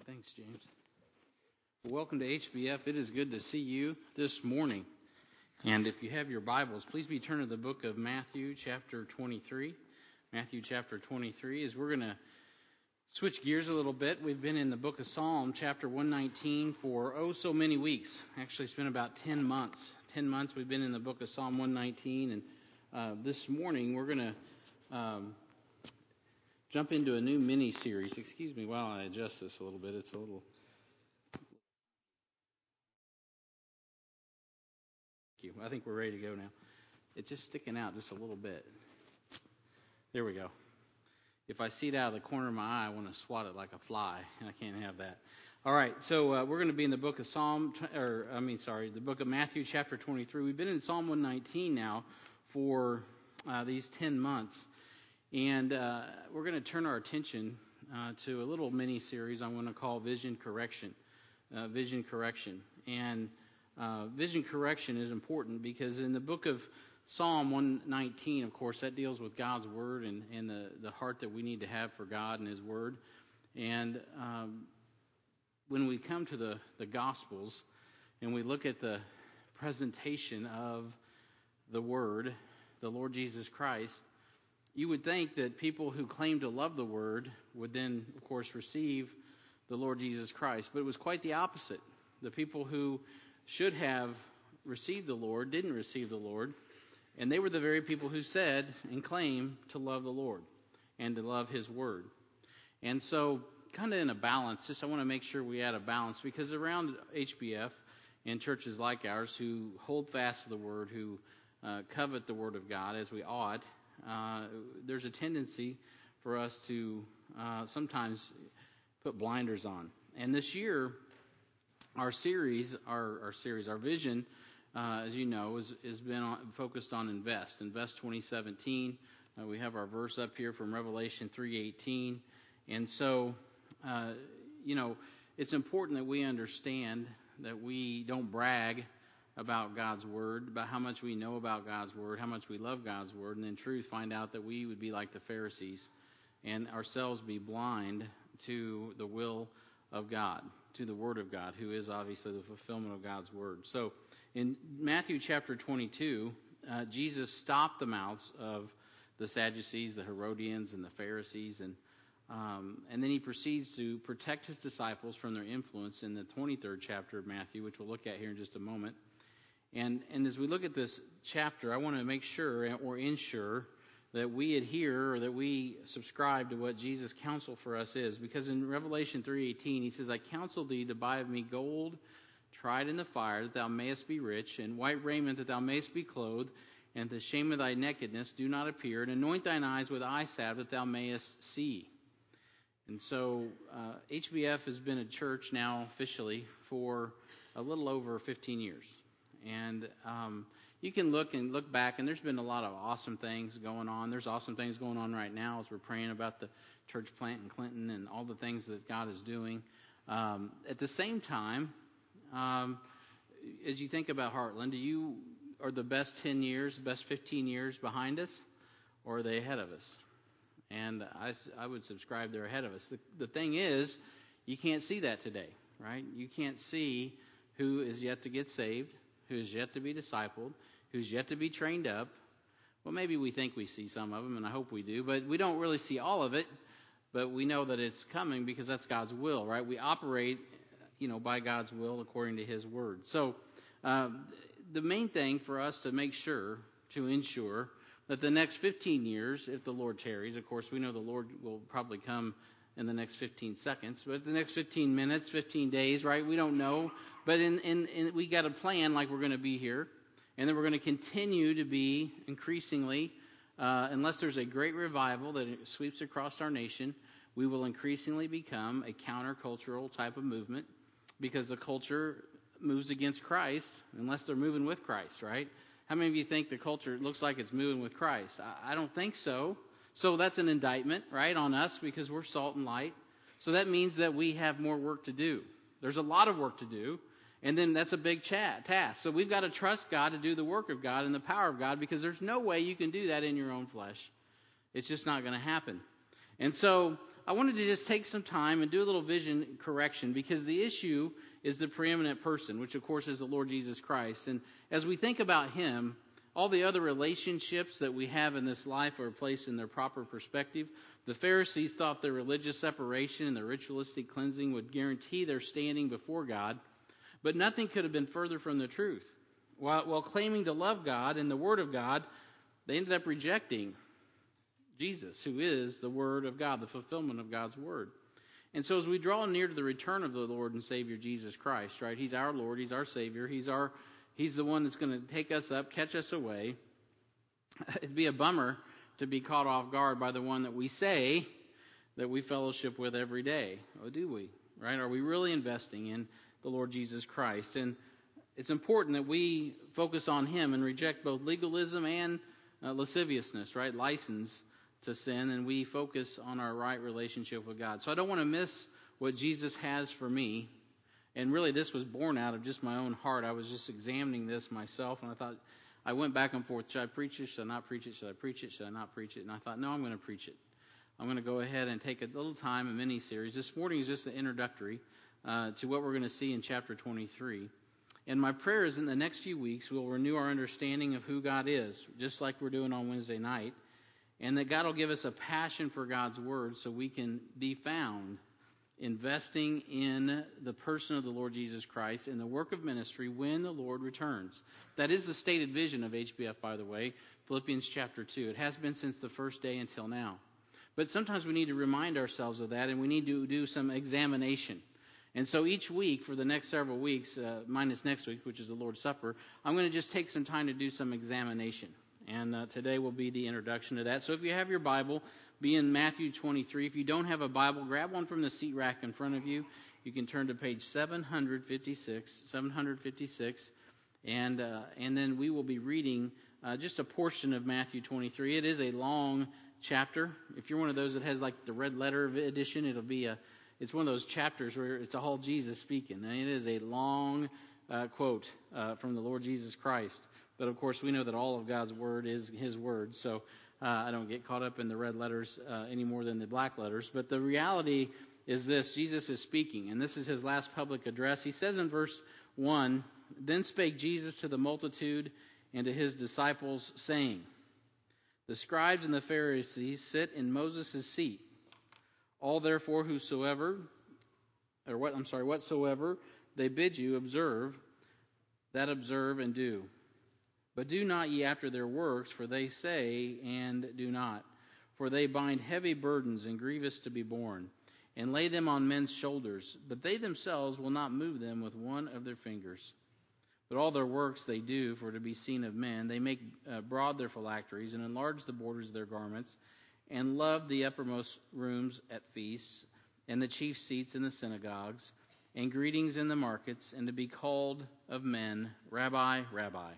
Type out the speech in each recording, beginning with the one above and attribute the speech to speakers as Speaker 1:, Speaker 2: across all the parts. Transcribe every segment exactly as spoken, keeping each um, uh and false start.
Speaker 1: Thanks, James. Well, welcome to H B F. It is good to see you this morning. And if you have your Bibles, please be turned to the book of Matthew, chapter twenty-three. Matthew, chapter twenty-three, is we're going to switch gears a little bit. We've been in the book of Psalm, chapter one nineteen, for oh so many weeks. Actually, it's been about ten months. ten months we've been in the book of Psalm one nineteen. And uh, this morning we're going to um, jump into a new mini-series. Excuse me while I adjust this a little bit. It's a little... Thank you. I think we're ready to go now. It's just sticking out just a little bit. There we go. If I see it out of the corner of my eye, I want to swat it like a fly, and I can't have that. All right, so uh, we're going to be in the book of Psalm, or I mean, sorry, the book of Matthew, chapter twenty-three. We've been in Psalm one nineteen now for uh, these ten months, and uh, we're going to turn our attention uh, to a little mini-series I'm going to call Vision Correction. Uh, Vision Correction. And uh, vision correction is important because in the book of Psalm one nineteen, of course, that deals with God's Word and, and the, the heart that we need to have for God and His Word. And um, when we come to the, the Gospels and we look at the presentation of the Word, the Lord Jesus Christ, you would think that people who claim to love the Word would then, of course, receive the Lord Jesus Christ. But it was quite the opposite. The people who should have received the Lord didn't receive the Lord. And they were the very people who said and claimed to love the Lord and to love His Word. And so, kind of in a balance, just I want to make sure we add a balance, because around H B F and churches like ours who hold fast to the Word, who uh, covet the Word of God as we ought, uh, there's a tendency for us to uh, sometimes put blinders on. And this year, our series, our, our series, our vision, Uh, as you know, has, has been on, focused on Invest. Invest twenty seventeen. Uh, we have our verse up here from Revelation three eighteen. And so, uh, you know, it's important that we understand that we don't brag about God's Word, about how much we know about God's Word, how much we love God's Word, and in truth find out that we would be like the Pharisees and ourselves be blind to the will of God, to the Word of God, who is obviously the fulfillment of God's Word. So, in Matthew chapter twenty-two, uh, Jesus stopped the mouths of the Sadducees, the Herodians, and the Pharisees, and um, and then he proceeds to protect his disciples from their influence in the twenty-third chapter of Matthew, which we'll look at here in just a moment. And and as we look at this chapter, I want to make sure or ensure that we adhere or that we subscribe to what Jesus' counsel for us is, because in Revelation three eighteen, he says, "I counsel thee to buy of me gold tried in the fire, that thou mayest be rich, and white raiment, that thou mayest be clothed, and the shame of thy nakedness do not appear, and anoint thine eyes with eye salve, that thou mayest see." And so uh, H B F has been a church now officially for a little over fifteen years. And um, you can look and look back, and there's been a lot of awesome things going on. There's awesome things going on right now as we're praying about the church plant in Clinton and all the things that God is doing. Um, at the same time, Um, as you think about Heartland, do you are the best ten years, best fifteen years behind us, or are they ahead of us? And I, I would subscribe they're ahead of us. The, the thing is, you can't see that today, right? You can't see who is yet to get saved, who is yet to be discipled, who's yet to be trained up. Well, maybe we think we see some of them, and I hope we do, but we don't really see all of it. But we know that it's coming because that's God's will, right? We operate, you know, by God's will according to His Word. So um, the main thing for us to make sure, to ensure, that the next fifteen years, if the Lord tarries, of course we know the Lord will probably come in the next fifteen seconds, but the next fifteen minutes, fifteen days, right? We don't know. But in, in, in we got a plan like we're going to be here, and then we're going to continue to be increasingly, uh, unless there's a great revival that sweeps across our nation, we will increasingly become a countercultural type of movement, because the culture moves against Christ unless they're moving with Christ, right? How many of you think the culture looks like it's moving with Christ? I, I don't think so. So that's an indictment, right, on us, because we're salt and light. So that means that we have more work to do. There's a lot of work to do, and then that's a big chat, task. So we've got to trust God to do the work of God and the power of God, because there's no way you can do that in your own flesh. It's just not going to happen. And so I wanted to just take some time and do a little vision correction, because the issue is the preeminent person, which of course is the Lord Jesus Christ. And as we think about Him, all the other relationships that we have in this life are placed in their proper perspective. The Pharisees thought their religious separation and their ritualistic cleansing would guarantee their standing before God, but nothing could have been further from the truth. While, while claiming to love God and the Word of God, they ended up rejecting Jesus, who is the Word of God, the fulfillment of God's Word. And so as we draw near to the return of the Lord and Savior Jesus Christ, right? He's our Lord, He's our Savior, He's our He's the one that's going to take us up, catch us away. It'd be a bummer to be caught off guard by the one that we say that we fellowship with every day. Oh, do we? Right? Are we really investing in the Lord Jesus Christ? And it's important that we focus on Him and reject both legalism and uh, lasciviousness, right? License to sin, and we focus on our right relationship with God. So I don't want to miss what Jesus has for me. And really, this was born out of just my own heart. I was just examining this myself, and I thought, I went back and forth. Should I preach it? Should I not preach it? Should I preach it? Should I not preach it? And I thought, no, I'm going to preach it. I'm going to go ahead and take a little time, a mini-series. This morning is just an introductory uh, to what we're going to see in chapter twenty-three. And my prayer is in the next few weeks, we'll renew our understanding of who God is, just like we're doing on Wednesday night, and that God will give us a passion for God's Word so we can be found investing in the person of the Lord Jesus Christ in the work of ministry when the Lord returns. That is the stated vision of H B F, by the way, Philippians chapter two. It has been since the first day until now. But sometimes we need to remind ourselves of that, and we need to do some examination. And so each week, for the next several weeks, uh, minus next week, which is the Lord's Supper, I'm going to just take some time to do some examination. And uh, today will be the introduction to that. So if you have your Bible, be in Matthew twenty-three. If you don't have a Bible, grab one from the seat rack in front of you. You can turn to page seven fifty-six, seven fifty-six, and uh, and then we will be reading uh, just a portion of Matthew twenty-three. It is a long chapter. If you're one of those that has like the red letter edition, it'll be a it's one of those chapters where it's all Jesus speaking, and it is a long uh, quote uh, from the Lord Jesus Christ. But of course, we know that all of God's Word is His Word, so Uh, I don't get caught up in the red letters uh, any more than the black letters. But the reality is this. Jesus is speaking, and this is His last public address. He says in verse one, "Then spake Jesus to the multitude and to His disciples, saying, The scribes and the Pharisees sit in Moses' seat. All therefore whosoever, or what, I'm sorry, whatsoever they bid you observe, that observe and do. But do not ye after their works, for they say and do not. For they bind heavy burdens and grievous to be borne, and lay them on men's shoulders, but they themselves will not move them with one of their fingers. But all their works they do for to be seen of men. They make uh, broad their phylacteries, and enlarge the borders of their garments, and love the uppermost rooms at feasts, and the chief seats in the synagogues, and greetings in the markets, and to be called of men, Rabbi, Rabbi.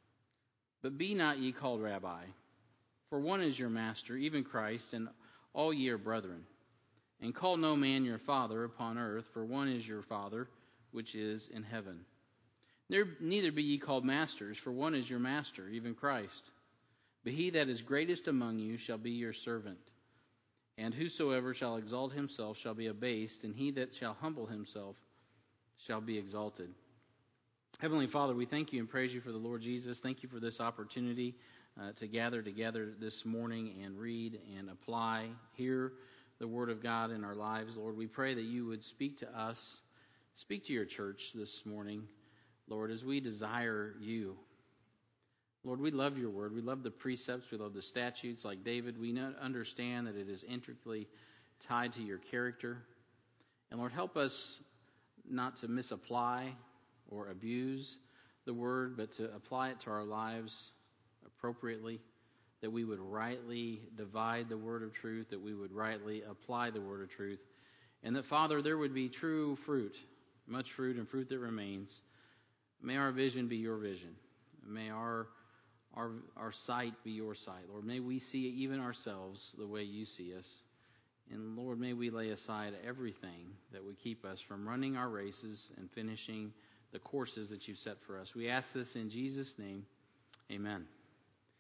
Speaker 1: But be not ye called Rabbi, for one is your master, even Christ, and all ye are brethren. And call no man your father upon earth, for one is your Father, which is in heaven. Neither be ye called masters, for one is your master, even Christ. But he that is greatest among you shall be your servant. And whosoever shall exalt himself shall be abased, and he that shall humble himself shall be exalted." Heavenly Father, we thank you and praise you for the Lord Jesus. Thank you for this opportunity uh, to gather together this morning and read and apply, hear the Word of God in our lives. Lord, we pray that you would speak to us, speak to your church this morning, Lord, as we desire you. Lord, we love your Word. We love the precepts. We love the statutes. Like David, we understand that it is intricately tied to your character. And Lord, help us not to misapply or abuse the Word, but to apply it to our lives appropriately, that we would rightly divide the Word of truth, that we would rightly apply the Word of truth, and that, Father, there would be true fruit, much fruit and fruit that remains. May our vision be your vision. May our our our sight be your sight. Lord, may we see even ourselves the way you see us. And Lord, may we lay aside everything that would keep us from running our races and finishing the courses that you've set for us. We ask this in Jesus' name. Amen.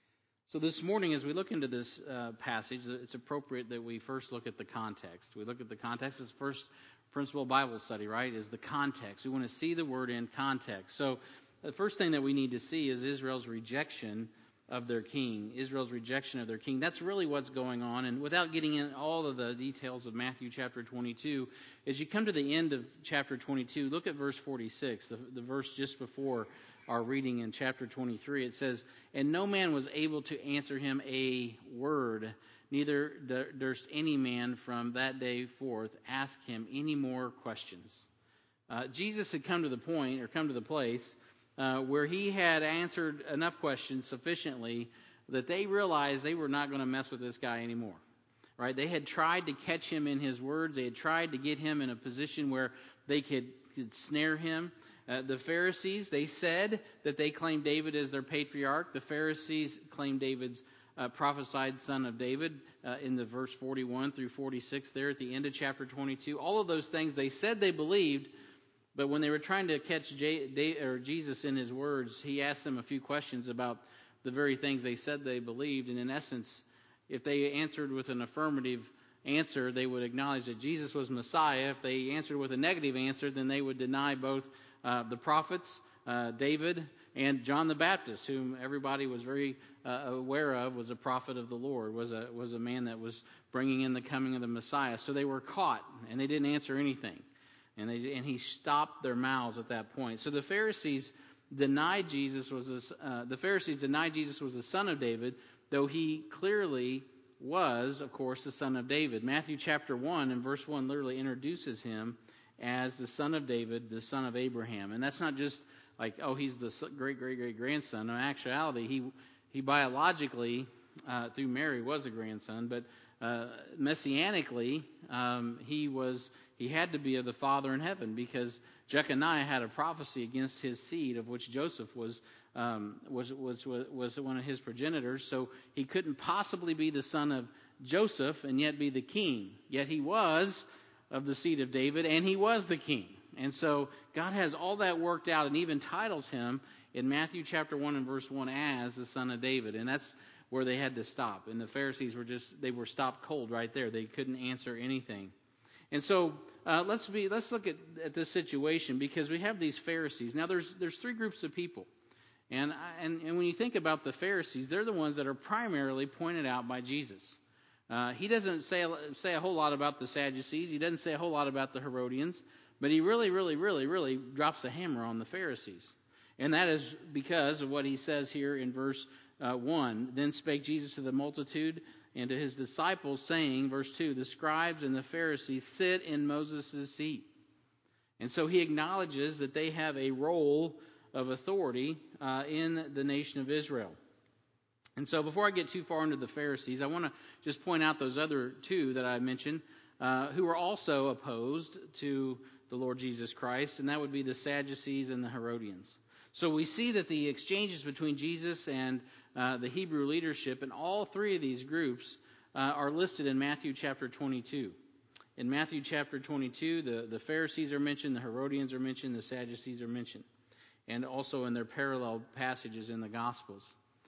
Speaker 1: So this morning, as we look into this uh, passage, it's appropriate that we first look at the context. We look at the context. It's the first principle of Bible study, right, is the context. We want to see the word in context. So the first thing that we need to see is Israel's rejection of their king. Israel's rejection of their king. That's really what's going on. And without getting in all of the details of Matthew chapter twenty-two, as you come to the end of chapter twenty-two, look at verse forty-six, the, the verse just before our reading in chapter twenty-three. It says, "And no man was able to answer him a word, neither durst any man from that day forth ask him any more questions." Uh, Jesus had come to the point, or come to the place, uh, where he had answered enough questions sufficiently that they realized they were not going to mess with this guy anymore. Right? They had tried to catch him in his words. They had tried to get him in a position where they could, could snare him. Uh, the Pharisees, they said that they claimed David as their patriarch. The Pharisees claimed David's uh, prophesied son of David uh, in the verse forty-one through forty-six there at the end of chapter twenty-two. All of those things they said they believed, but when they were trying to catch J- J- or Jesus in his words, he asked them a few questions about the very things they said they believed. And in essence, if they answered with an affirmative answer, they would acknowledge that Jesus was Messiah. If they answered with a negative answer, then they would deny both Uh, the prophets, uh, David, and John the Baptist, whom everybody was very uh, aware of, was a prophet of the Lord, was a was a man that was bringing in the coming of the Messiah. So they were caught, and they didn't answer anything, and they and he stopped their mouths at that point. So the Pharisees denied Jesus was a, uh, the Pharisees denied Jesus was the son of David, though he clearly was, of course, the son of David. Matthew chapter one and verse one literally introduces him as the son of David, the son of Abraham. And that's not just like, oh, he's the great, great, great grandson. In actuality, he he biologically, uh, through Mary, was a grandson, but uh, messianically, um, he was he had to be of the Father in heaven, because Jeconiah had a prophecy against his seed, of which Joseph was um, was was was one of his progenitors. So he couldn't possibly be the son of Joseph and yet be the king. Yet he was of the seed of David, and he was the king. And so God has all that worked out, and even titles him in Matthew chapter one and verse one as the son of David. And that's where they had to stop. And the Pharisees were just, they were stopped cold right there. They couldn't answer anything. And so uh, let's be let's look at, at this situation, because we have these Pharisees. Now there's there's three groups of people. And, and, and when you think about the Pharisees, they're the ones that are primarily pointed out by Jesus. Uh, he doesn't say, say a whole lot about the Sadducees. He doesn't say a whole lot about the Herodians. But he really, really, really, really drops a hammer on the Pharisees. And that is because of what he says here in verse uh, one. "Then spake Jesus to the multitude and to his disciples, saying," verse two, "the scribes and the Pharisees sit in Moses' seat." And so he acknowledges that they have a role of authority uh, in the nation of Israel. And so before I get too far into the Pharisees, I want to just point out those other two that I mentioned uh, who are also opposed to the Lord Jesus Christ, and that would be the Sadducees and the Herodians. So we see that the exchanges between Jesus and uh, the Hebrew leadership in all three of these groups uh, are listed in Matthew chapter twenty-two. In Matthew chapter twenty-two, the, the Pharisees are mentioned, the Herodians are mentioned, the Sadducees are mentioned, and also in their parallel passages in the Gospels.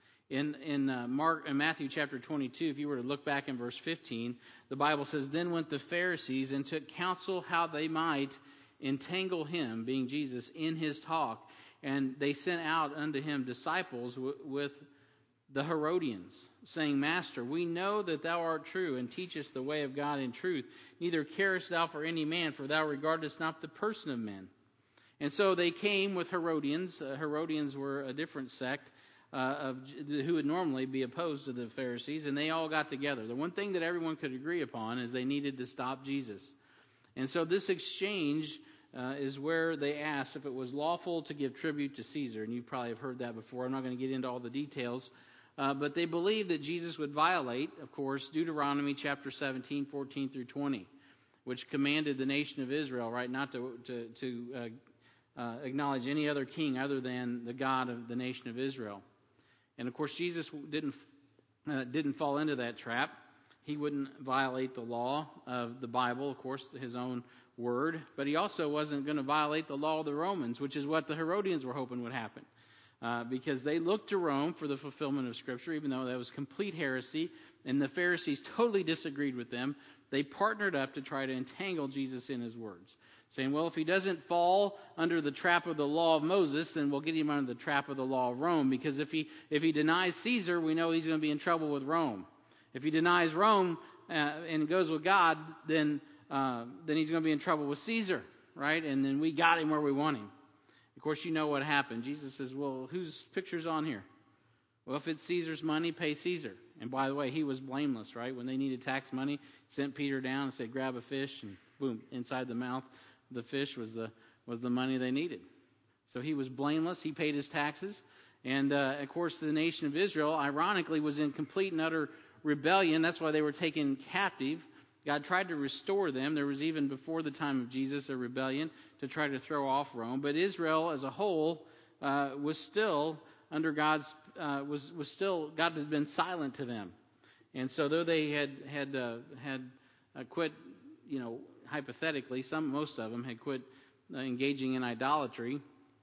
Speaker 1: In in uh, Mark in Matthew chapter twenty-two, if you were to look back in verse fifteen, the Bible says, "Then went the Pharisees and took counsel how they might entangle him," being Jesus, "in his talk. And they sent out unto him disciples w- with the Herodians, saying, Master, we know that thou art true, and teachest the way of God in truth. Neither carest thou for any man, for thou regardest not the person of men." And so they came with Herodians. Uh, Herodians were a different sect Uh, of who would normally be opposed to the Pharisees, and they all got together. The one thing that everyone could agree upon is they needed to stop Jesus. And so this exchange uh, is where they asked if it was lawful to give tribute to Caesar. And you probably have heard that before. I'm not going to get into all the details. Uh, but they believed that Jesus would violate, of course, Deuteronomy chapter seventeen, fourteen through twenty, which commanded the nation of Israel, right, not to, to, to uh, uh, acknowledge any other king other than the God of the nation of Israel. And of course, Jesus didn't uh, didn't fall into that trap. He wouldn't violate the law of the Bible, of course, his own word. But he also wasn't going to violate the law of the Romans, which is what the Herodians were hoping would happen. uh, because they looked to Rome for the fulfillment of Scripture, even though that was complete heresy, and the Pharisees totally disagreed with them. They partnered up to try to entangle Jesus in his words, saying, well, if he doesn't fall under the trap of the law of Moses, then we'll get him under the trap of the law of Rome, because if he if he denies Caesar, we know he's going to be in trouble with Rome. If he denies Rome uh, and goes with God, then uh, then he's going to be in trouble with Caesar, right? And then we got him where we want him. Of course, you know what happened. Jesus says, well, whose picture's on here? Well, if it's Caesar's money, pay Caesar. And by the way, he was blameless, right? When they needed tax money, sent Peter down and said, grab a fish, and boom, inside the mouth of the fish was the was the money they needed. So he was blameless. He paid his taxes. And, uh, of course, the nation of Israel, ironically, was in complete and utter rebellion. That's why they were taken captive. God tried to restore them. There was even before the time of Jesus a rebellion to try to throw off Rome. But Israel as a whole uh, was still under God's uh, was was still God had been silent to them. And so though they had had uh, had uh, quit, you know, hypothetically, some most of them had quit uh, engaging in idolatry.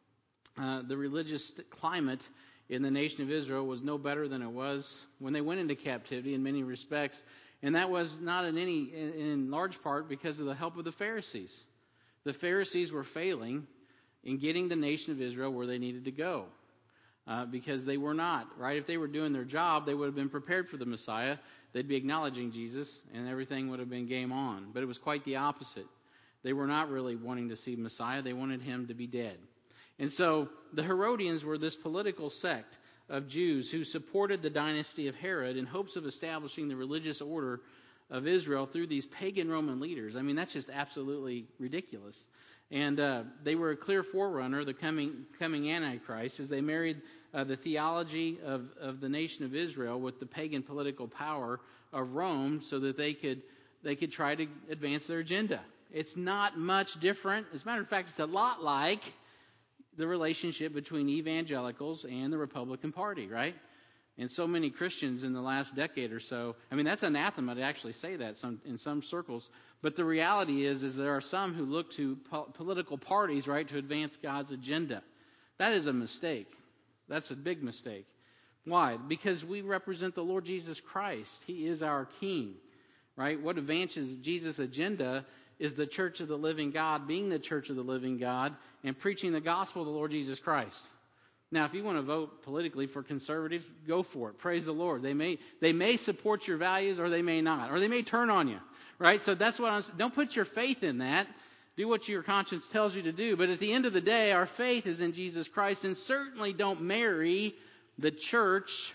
Speaker 1: Uh, the religious climate in the nation of Israel was no better than it was when they went into captivity in many respects. And that was not in any, in, in large part because of the help of the Pharisees. The Pharisees were failing in getting the nation of Israel where they needed to go. Uh, because they were not, right? If they were doing their job, they would have been prepared for the Messiah. They'd be acknowledging Jesus, and everything would have been game on. But it was quite the opposite. They were not really wanting to see Messiah. They wanted him to be dead. And so the Herodians were this political sect of Jews who supported the dynasty of Herod in hopes of establishing the religious order of Israel through these pagan Roman leaders. I mean, that's just absolutely ridiculous. And uh, they were a clear forerunner, the coming coming Antichrist, as they married uh, the theology of, of the nation of Israel with the pagan political power of Rome so that they could they could try to advance their agenda. It's not much different. As a matter of fact, it's a lot like the relationship between evangelicals and the Republican Party, right? And so many Christians in the last decade or so, I mean, that's anathema to actually say that some, in some circles. But the reality is, is there are some who look to po- political parties, right, to advance God's agenda. That is a mistake. That's a big mistake. Why? Because we represent the Lord Jesus Christ. He is our King, right? What advances Jesus' agenda is the church of the living God, being the church of the living God, and preaching the gospel of the Lord Jesus Christ. Now, if you want to vote politically for conservatives, go for it. Praise the Lord. They may they may support your values, or they may not, or they may turn on you, right? So that's what I'm saying. Don't put your faith in that. Do what your conscience tells you to do. But at the end of the day, our faith is in Jesus Christ, and certainly don't marry the church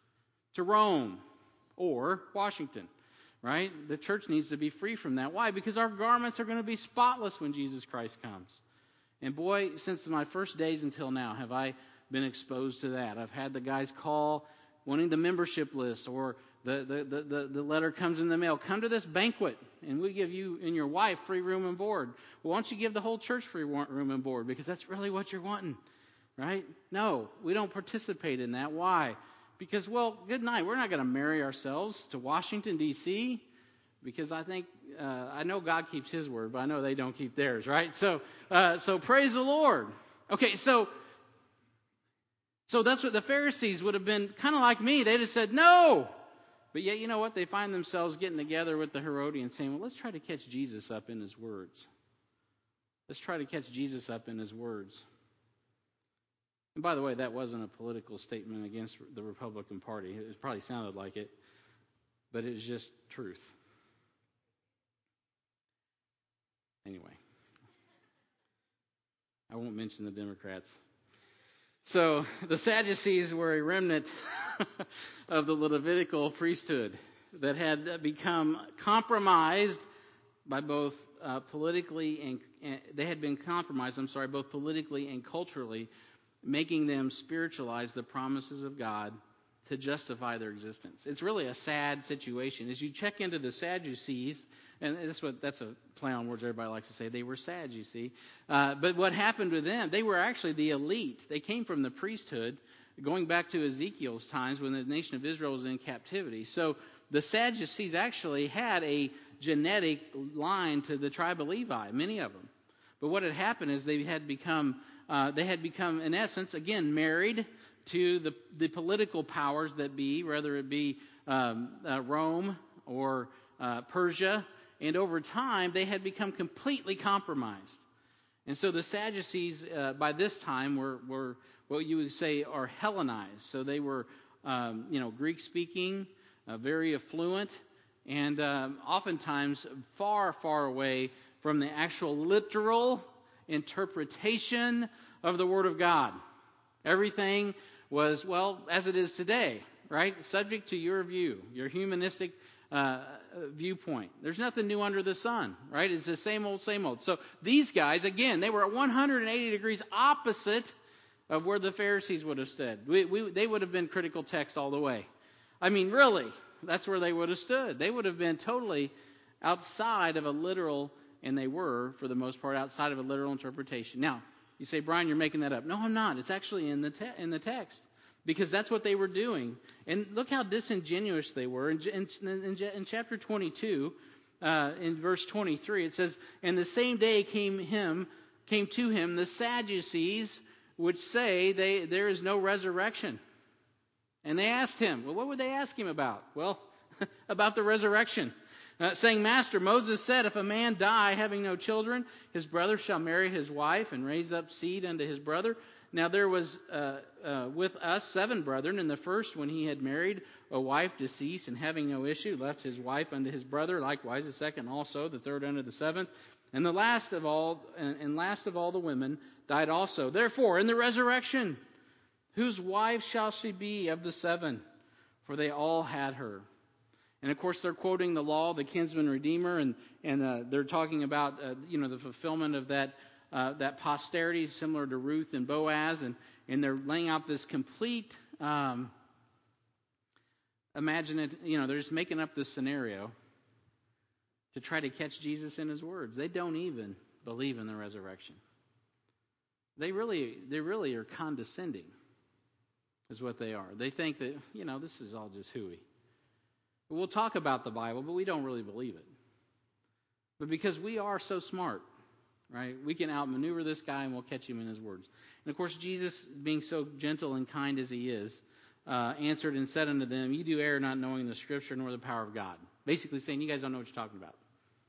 Speaker 1: to Rome or Washington, right? The church needs to be free from that. Why? Because our garments are going to be spotless when Jesus Christ comes. And boy, since my first days until now, have I been exposed to that. I've had the guys call wanting the membership list, or the, the, the, the, the letter comes in the mail. Come to this banquet, and we give you and your wife free room and board. Well, why don't you give the whole church free room and board? Because that's really what you're wanting, right? No, we don't participate in that. Why? Because, well, good night. We're not going to marry ourselves to Washington, D C, because I think, uh, I know God keeps His word, but I know they don't keep theirs, right? So, uh, so praise the Lord. Okay, so, so that's what the Pharisees would have been kind of like me. They'd have said, no. But yet, you know what? They find themselves getting together with the Herodians saying, well, let's try to catch Jesus up in His words. Let's try to catch Jesus up in His words. And by the way, that wasn't a political statement against the Republican Party. It probably sounded like it, but it was just truth. Anyway, I won't mention the Democrats. So the Sadducees were a remnant of the Levitical priesthood that had become compromised by both uh, politically and, and they had been compromised, I'm sorry, both politically and culturally, making them spiritualize the promises of God to justify their existence. It's really a sad situation. As you check into the Sadducees, and that's what that's a play on words everybody likes to say, they were sad, you see. Uh, but what happened to them, they were actually the elite. They came from the priesthood, going back to Ezekiel's times when the nation of Israel was in captivity. So the Sadducees actually had a genetic line to the tribe of Levi, many of them. But what had happened is they had become uh, they had become, in essence, again, married to the, the political powers that be, whether it be um, uh, Rome or uh, Persia. And over time, they had become completely compromised. And so the Sadducees, uh, by this time, were, were what you would say are Hellenized. So they were, um, you know, Greek-speaking, uh, very affluent, and um, oftentimes far, far away from the actual literal interpretation of the Word of God. Everything was, well, as it is today, right? Subject to your view, your humanistic uh, viewpoint. There's nothing new under the sun, right? It's the same old, same old. So these guys, again, they were at one hundred eighty degrees opposite of where the Pharisees would have stood. We, we, they would have been critical text all the way. I mean, really, that's where they would have stood. They would have been totally outside of a literal, and they were, for the most part, outside of a literal interpretation. Now, you say, Brian, you're making that up. No, I'm not. It's actually in the te- in the text. Because that's what they were doing. And look how disingenuous they were. In, in, in, in chapter twenty-two, uh, in verse twenty-three, it says, "And the same day came him, came to him the Sadducees, which say they, there is no resurrection." And they asked him, well, what would they ask him about? Well, about the resurrection. Uh, saying, "Master, Moses said, if a man die having no children, his brother shall marry his wife and raise up seed unto his brother. Now there was uh, uh, with us seven brethren, and the first, when he had married a wife deceased, and having no issue, left his wife unto his brother. Likewise the second also, the third unto the seventh. And the last of all, and last of all the women, died also. Therefore, in the resurrection, whose wife shall she be of the seven? For they all had her." And of course, they're quoting the law, the kinsman redeemer, and and uh, they're talking about uh, you know the fulfillment of that uh, that posterity, similar to Ruth and Boaz, and and they're laying out this complete. Um, imagine it, you know, they're just making up this scenario to try to catch Jesus in his words. They don't even believe in the resurrection. They really, they really are condescending, is what they are. They think that, you know, this is all just hooey. We'll talk about the Bible, but we don't really believe it. But because we are so smart, right, we can outmaneuver this guy and we'll catch him in his words. And of course, Jesus, being so gentle and kind as he is, uh, answered and said unto them, "You do err, not knowing the Scripture nor the power of God." Basically saying, you guys don't know what you're talking about.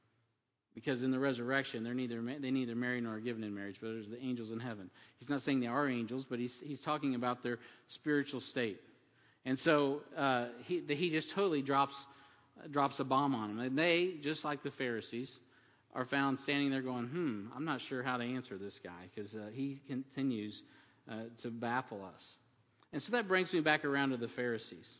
Speaker 1: Because in the resurrection, they're neither they neither marry nor are given in marriage, but there's the angels in heaven. He's not saying they are angels, but he's he's talking about their spiritual state. And so uh, he he just totally drops drops a bomb on them. And they, just like the Pharisees, are found standing there going, hmm, I'm not sure how to answer this guy, because uh, he continues uh, to baffle us. And so that brings me back around to the Pharisees.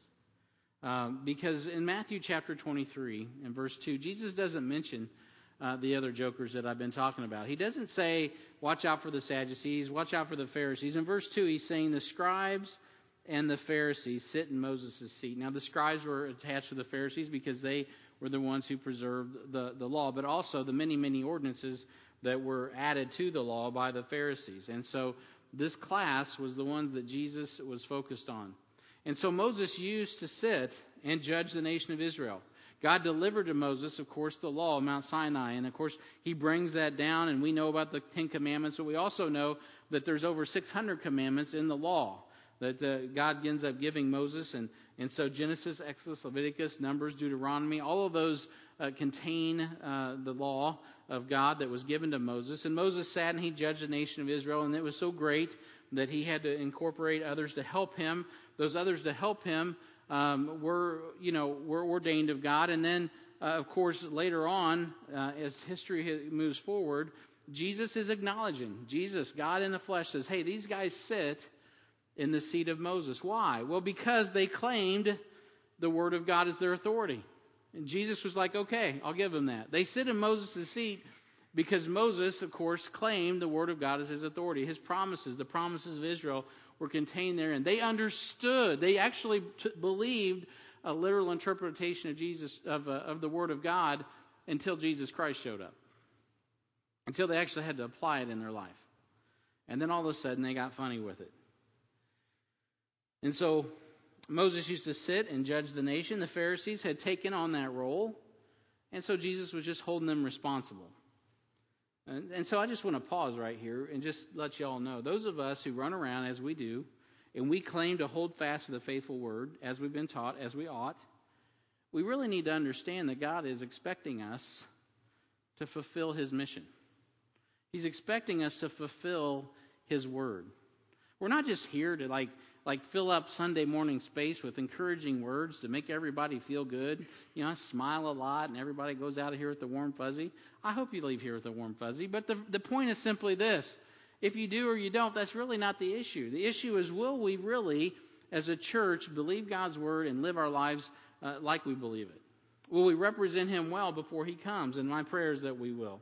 Speaker 1: Um, because in Matthew chapter twenty-three and verse two, Jesus doesn't mention uh, the other jokers that I've been talking about. He doesn't say, watch out for the Sadducees, watch out for the Pharisees. In verse two, he's saying the scribes and the Pharisees sit in Moses' seat. Now, the scribes were attached to the Pharisees because they were the ones who preserved the, the law, but also the many, many ordinances that were added to the law by the Pharisees. And so this class was the ones that Jesus was focused on. And so Moses used to sit and judge the nation of Israel. God delivered to Moses, of course, the law of Mount Sinai. And, of course, he brings that down, and we know about the Ten Commandments, but we also know that there's over six hundred commandments in the law that uh, God ends up giving Moses. And, and so Genesis, Exodus, Leviticus, Numbers, Deuteronomy, all of those uh, contain uh, the law of God that was given to Moses. And Moses sat and he judged the nation of Israel, and it was so great that he had to incorporate others to help him. Those others to help him um, were, you know, were ordained of God. And then, uh, of course, later on, uh, as history moves forward, Jesus is acknowledging. Jesus, God in the flesh, says, hey, these guys sit in the seat of Moses. Why? Well, because they claimed the Word of God as their authority. And Jesus was like, okay, I'll give them that. They sit in Moses' seat because Moses, of course, claimed the Word of God as his authority. His promises, the promises of Israel, were contained therein. They understood. They actually t- believed a literal interpretation of Jesus of uh, of the Word of God until Jesus Christ showed up. Until they actually had to apply it in their life. And then all of a sudden they got funny with it. And so Moses used to sit and judge the nation. The Pharisees had taken on that role. And so Jesus was just holding them responsible. And, and so I just want to pause right here and just let you all know, those of us who run around as we do, and we claim to hold fast to the faithful word, as we've been taught, as we ought, we really need to understand that God is expecting us to fulfill His mission. He's expecting us to fulfill His word. We're not just here to like like fill up Sunday morning space with encouraging words to make everybody feel good. You know, I smile a lot and everybody goes out of here with the warm fuzzy. I hope you leave here with the warm fuzzy. But the, the point is simply this. If you do or you don't, that's really not the issue. The issue is, will we really, as a church, believe God's word and live our lives uh, like we believe it? Will we represent Him well before He comes? And my prayer is that we will.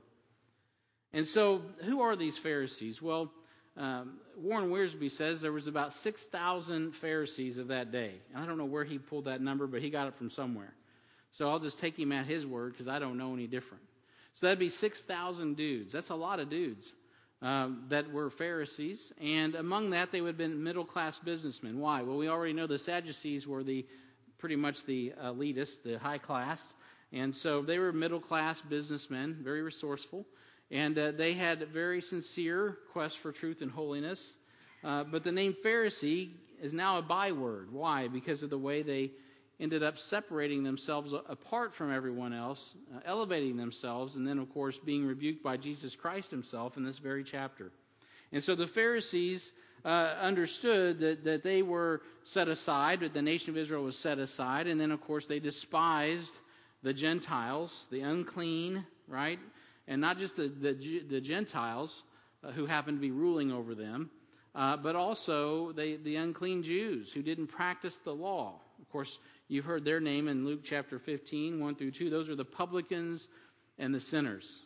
Speaker 1: And so, who are these Pharisees? Well, um, Warren Wiersbe says there was about six thousand Pharisees of that day. And I don't know where he pulled that number, but he got it from somewhere. So I'll just take him at his word because I don't know any different. So that'd be six thousand dudes. That's a lot of dudes um, that were Pharisees. And among that, they would have been middle-class businessmen. Why? Well, we already know the Sadducees were the pretty much the elitists, the high class. And so they were middle-class businessmen, very resourceful. And uh, they had a very sincere quest for truth and holiness. Uh, but the name Pharisee is now a byword. Why? Because of the way they ended up separating themselves apart from everyone else, uh, elevating themselves, and then, of course, being rebuked by Jesus Christ Himself in this very chapter. And so the Pharisees uh, understood that, that they were set aside, that the nation of Israel was set aside, and then, of course, they despised the Gentiles, the unclean, right? And not just the, the, the Gentiles uh, who happened to be ruling over them, uh, but also they, the unclean Jews who didn't practice the law. Of course, you've heard their name in Luke chapter fifteen, one through two. Those are the publicans and the sinners.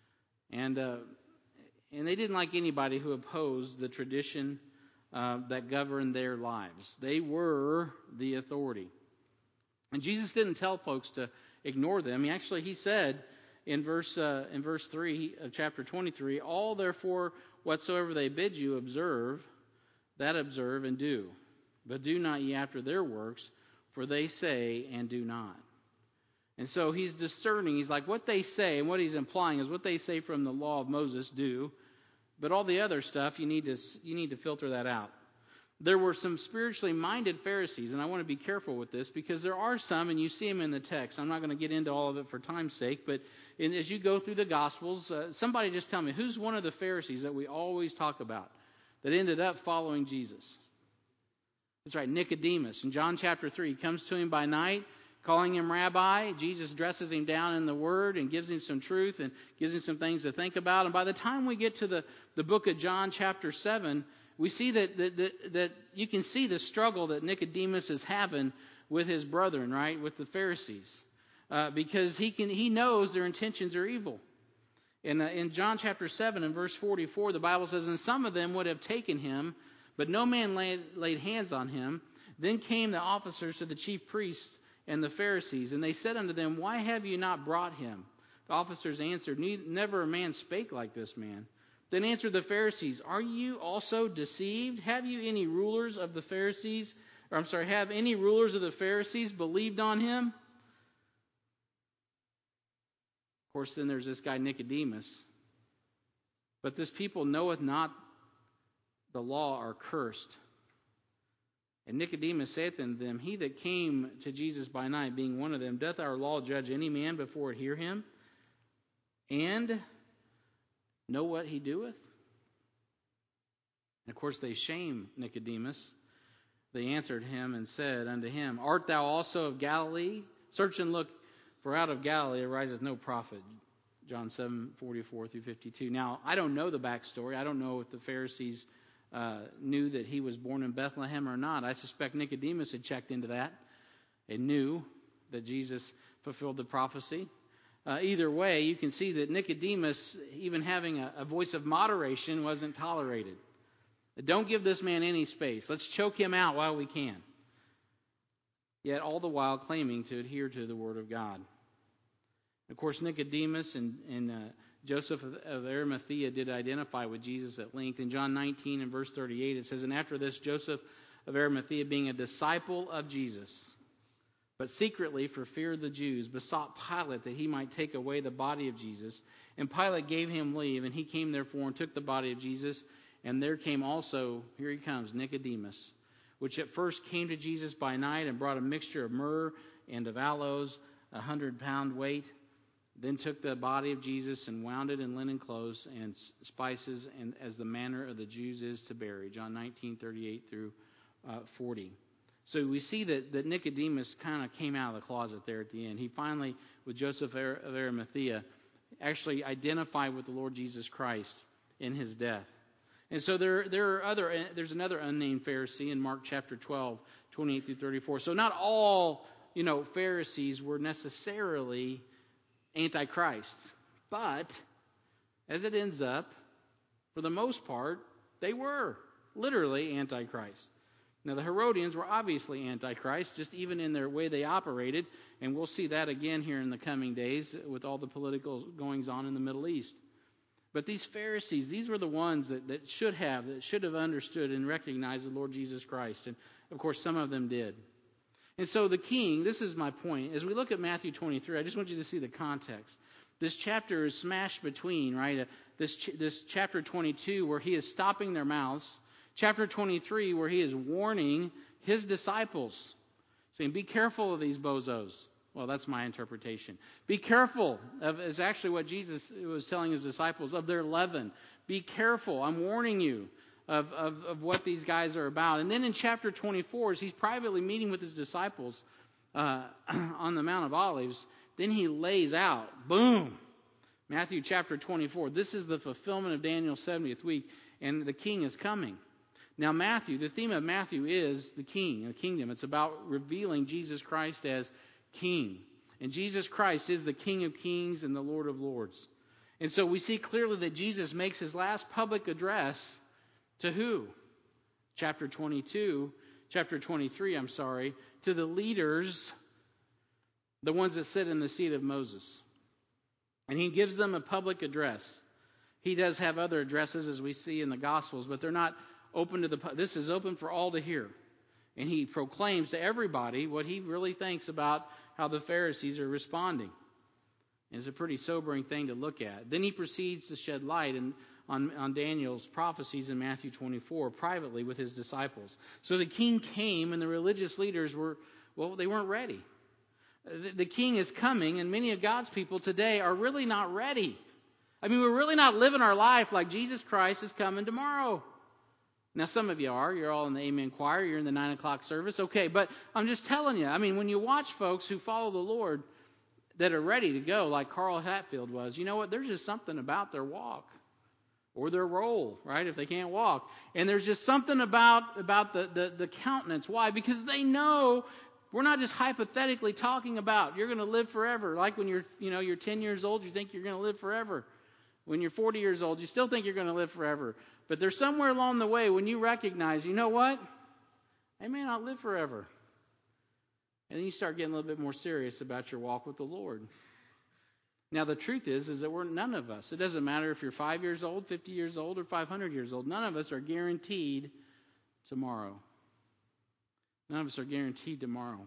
Speaker 1: And uh, and they didn't like anybody who opposed the tradition uh, that governed their lives. They were the authority. And Jesus didn't tell folks to ignore them. He actually, he said, In verse uh, in verse three of chapter twenty-three, all therefore whatsoever they bid you observe, that observe and do. But do not ye after their works, for they say and do not. And so he's discerning. He's like, what they say, and what he's implying is what they say from the law of Moses, do. But all the other stuff, you need to you need to filter that out. There were some spiritually minded Pharisees, and I want to be careful with this because there are some, and you see them in the text. I'm not going to get into all of it for time's sake, but in, as you go through the Gospels, uh, somebody just tell me, who's one of the Pharisees that we always talk about that ended up following Jesus? That's right, Nicodemus. In John chapter three, he comes to him by night, calling him rabbi. Jesus dresses him down in the Word and gives him some truth and gives him some things to think about. And by the time we get to the, the book of John chapter seven, we see that, that, that, that you can see the struggle that Nicodemus is having with his brethren, right, with the Pharisees, uh, because he can he knows their intentions are evil. In, uh, in John chapter seven and verse forty-four, the Bible says, and some of them would have taken him, but no man laid, laid hands on him. Then came the officers to the chief priests and the Pharisees, and they said unto them, why have you not brought him? The officers answered, never a man spake like this man. Then answered the Pharisees, are you also deceived? Have you any rulers of the Pharisees, or I'm sorry, have any rulers of the Pharisees believed on him? Of course, then there's this guy Nicodemus. But this people knoweth not the law are cursed. And Nicodemus saith unto them, he that came to Jesus by night, being one of them, doth our law judge any man before it hear him? And know what he doeth? And of course they shame Nicodemus. They answered him and said unto him, art thou also of Galilee? Search and look, for out of Galilee ariseth no prophet. John seven, forty-four through fifty-two. Now, I don't know the backstory. I don't know if the Pharisees uh, knew that he was born in Bethlehem or not. I suspect Nicodemus had checked into that and knew that Jesus fulfilled the prophecy. Uh, either way, you can see that Nicodemus, even having a, a voice of moderation, wasn't tolerated. Don't give this man any space. Let's choke him out while we can. Yet all the while claiming to adhere to the Word of God. Of course, Nicodemus and, and uh, Joseph of, of Arimathea did identify with Jesus at length. In John nineteen and verse thirty-eight, it says, and after this, Joseph of Arimathea, being a disciple of Jesus, but secretly for fear of the Jews, besought Pilate that he might take away the body of Jesus. And Pilate gave him leave, and he came therefore and took the body of Jesus. And there came also, here he comes, Nicodemus, which at first came to Jesus by night and brought a mixture of myrrh and of aloes, a hundred pound weight. Then took the body of Jesus and wound it in linen clothes and spices, and as the manner of the Jews is to bury. John nineteen thirty-eight through uh, forty. So we see that, that Nicodemus kind of came out of the closet there at the end. He finally, with Joseph of Arimathea, actually identified with the Lord Jesus Christ in his death. And so there, there are other. There's another unnamed Pharisee in Mark chapter twelve, twenty-eight through thirty-four. So not all, you know, Pharisees were necessarily antichrist, but as it ends up, for the most part, they were literally antichrist. Now, the Herodians were obviously antichrist, just even in their way they operated, and we'll see that again here in the coming days with all the political goings on in the Middle East. But these Pharisees, these were the ones that, that should have, that should have understood and recognized the Lord Jesus Christ. And, of course, some of them did. And so the king, this is my point, as we look at Matthew twenty-three, I just want you to see the context. This chapter is smashed between, right, uh, this, ch- this chapter twenty-two where he is stopping their mouths, chapter twenty-three where he is warning his disciples, saying, be careful of these bozos. Well, that's my interpretation. Be careful of, is actually what Jesus was telling his disciples, of their leaven. Be careful. I'm warning you of, of, of what these guys are about. And then in chapter twenty-four, as he's privately meeting with his disciples uh, on the Mount of Olives, then he lays out, boom, Matthew chapter twenty-four. This is the fulfillment of Daniel's seventieth week, and the king is coming. Now, Matthew, the theme of Matthew is the king, the kingdom. It's about revealing Jesus Christ as king. And Jesus Christ is the King of kings and the Lord of lords. And so we see clearly that Jesus makes his last public address to who? Chapter twenty-two, chapter twenty-three, I'm sorry, to the leaders, the ones that sit in the seat of Moses. And he gives them a public address. He does have other addresses as we see in the Gospels, but they're not open to the, this is open for all to hear. And he proclaims to everybody what he really thinks about how the Pharisees are responding. And it's a pretty sobering thing to look at. Then he proceeds to shed light in, on, on Daniel's prophecies in Matthew twenty-four privately with his disciples. So the king came and the religious leaders were, well, they weren't ready. The, the king is coming, and many of God's people today are really not ready. I mean, we're really not living our life like Jesus Christ is coming tomorrow. Now, some of you are. You're all in the Amen Choir. You're in the nine o'clock service. Okay, but I'm just telling you. I mean, when you watch folks who follow the Lord that are ready to go, like Carl Hatfield was, you know what? There's just something about their walk or their role, right, if they can't walk. And there's just something about, about the, the, the countenance. Why? Because they know we're not just hypothetically talking about you're going to live forever. Like when you're, you know, you're ten years old, you think you're going to live forever. When you're forty years old, you still think you're going to live forever. But there's somewhere along the way when you recognize, you know what? I may not live forever. And then you start getting a little bit more serious about your walk with the Lord. Now, the truth is, is that we're none of us. It doesn't matter if you're five years old, fifty years old, or five hundred years old. None of us are guaranteed tomorrow. None of us are guaranteed tomorrow.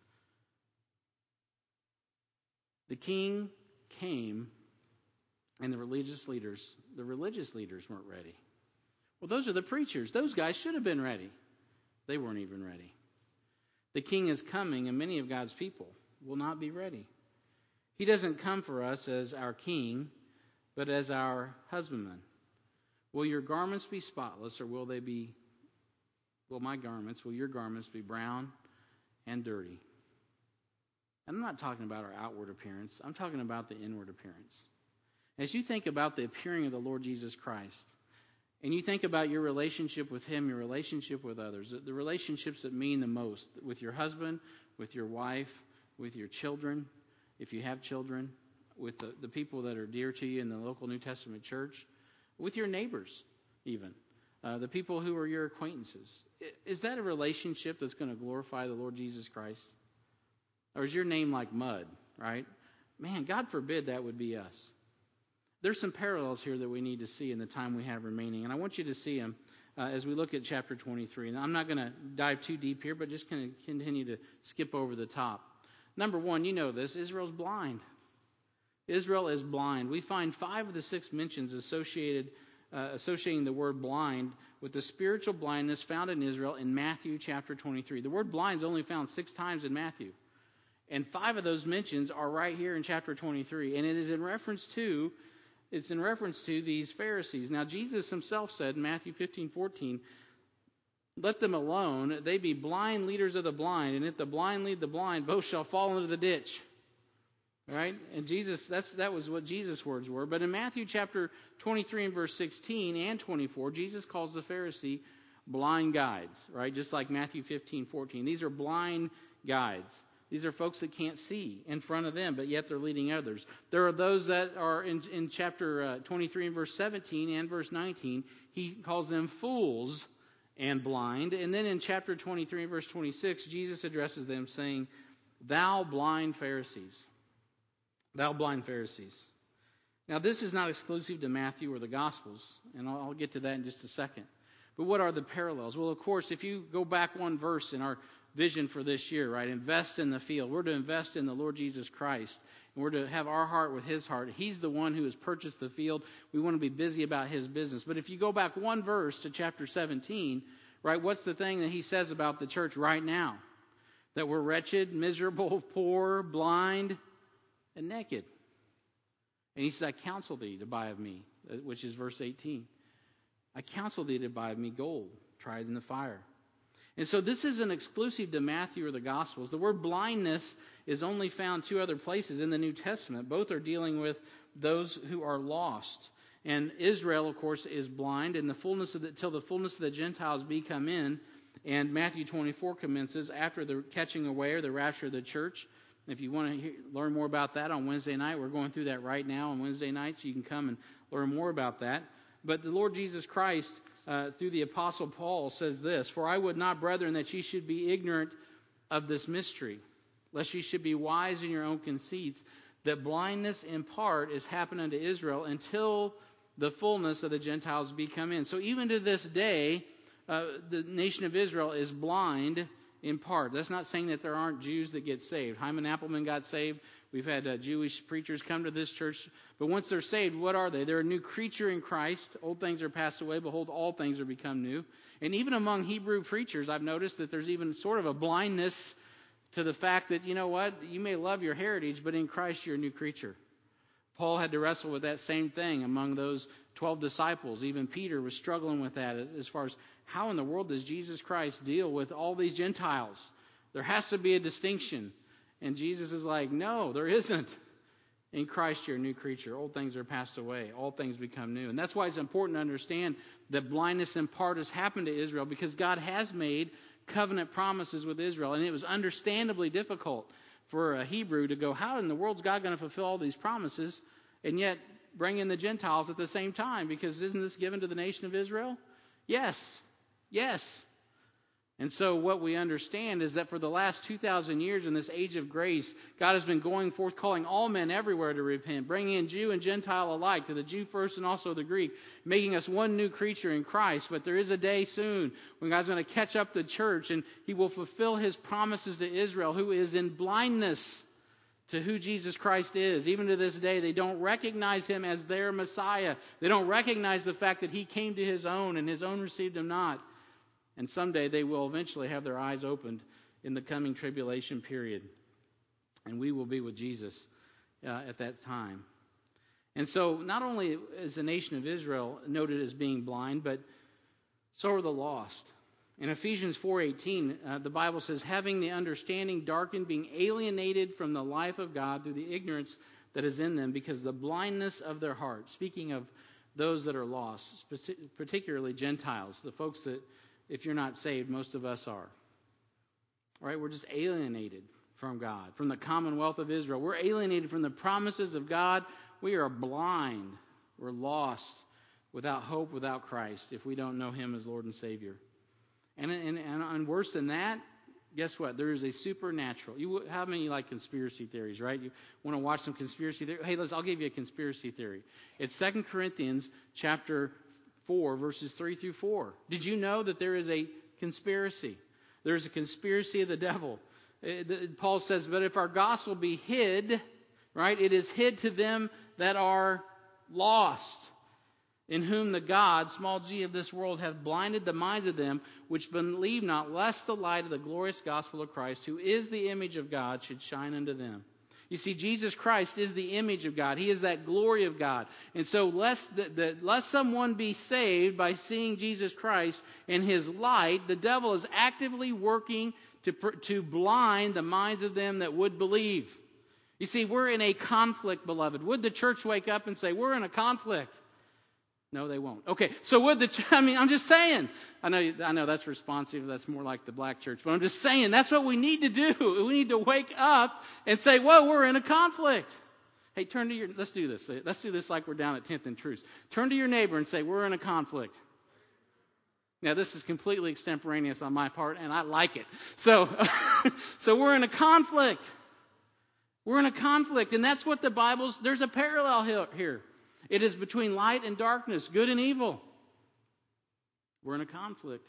Speaker 1: The king came, and the religious leaders, the religious leaders weren't ready. Well, those are the preachers. Those guys should have been ready. They weren't even ready. The king is coming, and many of God's people will not be ready. He doesn't come for us as our king, but as our husbandman. Will your garments be spotless, or will they be, will my garments, will your garments be brown and dirty? And I'm not talking about our outward appearance. I'm talking about the inward appearance. As you think about the appearing of the Lord Jesus Christ, and you think about your relationship with Him, your relationship with others, the relationships that mean the most, with your husband, with your wife, with your children, if you have children, with the, the people that are dear to you in the local New Testament church, with your neighbors even, uh, the people who are your acquaintances. Is that a relationship that's going to glorify the Lord Jesus Christ? Or is your name like mud, right? Man, God forbid that would be us. There's some parallels here that we need to see in the time we have remaining, and I want you to see them uh, as we look at chapter twenty-three. And I'm not going to dive too deep here, but just going to continue to skip over the top. Number one, you know this, Israel's blind. Israel is blind. We find five of the six mentions associated uh, associating the word blind with the spiritual blindness found in Israel in Matthew chapter twenty-three. The word blind is only found six times in Matthew. And five of those mentions are right here in chapter twenty-three. And it is in reference to, it's in reference to these Pharisees. Now, Jesus himself said in Matthew fifteen fourteen, "Let them alone. They be blind leaders of the blind. And if the blind lead the blind, both shall fall into the ditch." Right? And Jesus, that's that was what Jesus' words were. But in Matthew chapter twenty-three and verse sixteen and twenty-four, Jesus calls the Pharisee blind guides. Right? Just like Matthew fifteen fourteen. These are blind guides. These are folks that can't see in front of them, but yet they're leading others. There are those that are in, in chapter uh, twenty-three and verse seventeen and verse nineteen. He calls them fools and blind. And then in chapter twenty-three and verse twenty-six, Jesus addresses them saying, "Thou blind Pharisees, thou blind Pharisees." Now this is not exclusive to Matthew or the Gospels, and I'll, I'll get to that in just a second. But what are the parallels? Well, of course, if you go back one verse in our vision for this year, right? Invest in the field. We're to invest in the Lord Jesus Christ. And we're to have our heart with His heart. He's the one who has purchased the field. We want to be busy about His business. But if you go back one verse to chapter seventeen, right? What's the thing that He says about the church right now? That we're wretched, miserable, poor, blind, and naked. And He said, "I counsel thee to buy of me," which is verse eighteen. "I counsel thee to buy of me gold, tried in the fire." And so this isn't exclusive to Matthew or the Gospels. The word blindness is only found two other places in the New Testament. Both are dealing with those who are lost. And Israel, of course, is blind, and the fullness of the, till the fullness of the Gentiles be come in. And Matthew twenty-four commences after the catching away or the rapture of the church. If you want to hear, learn more about that on Wednesday night, we're going through that right now on Wednesday night, so you can come and learn more about that. But the Lord Jesus Christ, Uh, through the Apostle Paul, says this, "For I would not, brethren, that ye should be ignorant of this mystery, lest ye should be wise in your own conceits, that blindness in part is happened unto Israel until the fullness of the Gentiles be come in." So even to this day, uh, the nation of Israel is blind in part. That's not saying that there aren't Jews that get saved. Hyman Appleman got saved. We've had uh, Jewish preachers come to this church. But once they're saved, what are they? They're a new creature in Christ. Old things are passed away. Behold, all things are become new. And even among Hebrew preachers, I've noticed that there's even sort of a blindness to the fact that, you know what, you may love your heritage, but in Christ you're a new creature. Paul had to wrestle with that same thing among those twelve disciples. Even Peter was struggling with that as far as how in the world does Jesus Christ deal with all these Gentiles? There has to be a distinction. And Jesus is like, no, there isn't. In Christ, you're a new creature. Old things are passed away. All things become new. And that's why it's important to understand that blindness in part has happened to Israel, because God has made covenant promises with Israel. And it was understandably difficult for a Hebrew to go, how in the world is God going to fulfill all these promises and yet bring in the Gentiles at the same time? Because isn't this given to the nation of Israel? Yes. Yes. And so what we understand is that for the last two thousand years in this age of grace, God has been going forth calling all men everywhere to repent, bringing in Jew and Gentile alike, to the Jew first and also the Greek, making us one new creature in Christ. But there is a day soon when God's going to catch up the church and He will fulfill His promises to Israel, who is in blindness to who Jesus Christ is. Even to this day, they don't recognize Him as their Messiah. They don't recognize the fact that He came to His own and His own received Him not. And someday they will eventually have their eyes opened in the coming tribulation period. And we will be with Jesus uh, at that time. And so not only is the nation of Israel noted as being blind, but so are the lost. In Ephesians four eighteen, uh, the Bible says, "Having the understanding darkened, being alienated from the life of God through the ignorance that is in them, because the blindness of their heart." Speaking of those that are lost, particularly Gentiles, the folks that, if you're not saved, most of us are. Right? We're just alienated from God, from the commonwealth of Israel. We're alienated from the promises of God. We are blind. We're lost, without hope, without Christ, if we don't know Him as Lord and Savior. And, and, and worse than that, guess what? There is a supernatural. You, how many like conspiracy theories, right? You want to watch some conspiracy theory? Hey, let's, I'll give you a conspiracy theory. It's Second Corinthians chapter four, verses three through four. Did you know that there is a conspiracy? There's a conspiracy of the devil. Paul says, "But if our gospel be hid right? It is hid to them that are lost, in whom the God, small g, of this world hath blinded the minds of them which believe not, lest the light of the glorious gospel of Christ, who is the image of God, should shine unto them. You see, Jesus Christ is the image of God. He is that glory of God. And so lest, the, the, lest someone be saved by seeing Jesus Christ and His light, the devil is actively working to, to blind the minds of them that would believe. You see, we're in a conflict, beloved. Would the church wake up and say, we're in a conflict? No, they won't. Okay, so would the, I mean, I'm just saying. I know, I know that's responsive. That's more like the black church. But I'm just saying that's what we need to do. We need to wake up and say, whoa, we're in a conflict. Hey, turn to your, let's do this. Let's do this like we're down at tenth and Truce. Turn to your neighbor and say, we're in a conflict. Now, this is completely extemporaneous on my part, and I like it. So, so we're in a conflict. We're in a conflict, and that's what the Bible's, there's a parallel here. It is between light and darkness, good and evil. We're in a conflict.